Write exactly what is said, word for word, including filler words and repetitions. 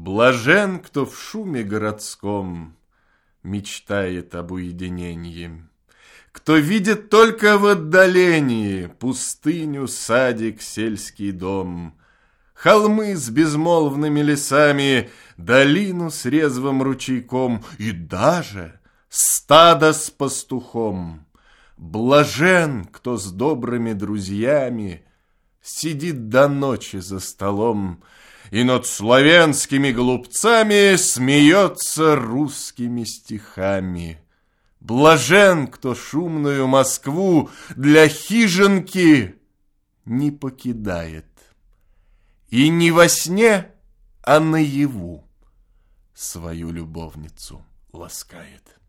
Блажен, кто в шуме городском мечтает об уединении, кто видит только в отдалении пустыню, садик, сельский дом, холмы с безмолвными лесами, долину с резвым ручейком и даже стадо с пастухом. Блажен, кто с добрыми друзьями сидит до ночи за столом и над славянскими глупцами смеется русскими стихами. Блажен, кто шумную Москву для хижинки не покидает и не во сне, а наяву свою любовницу ласкает.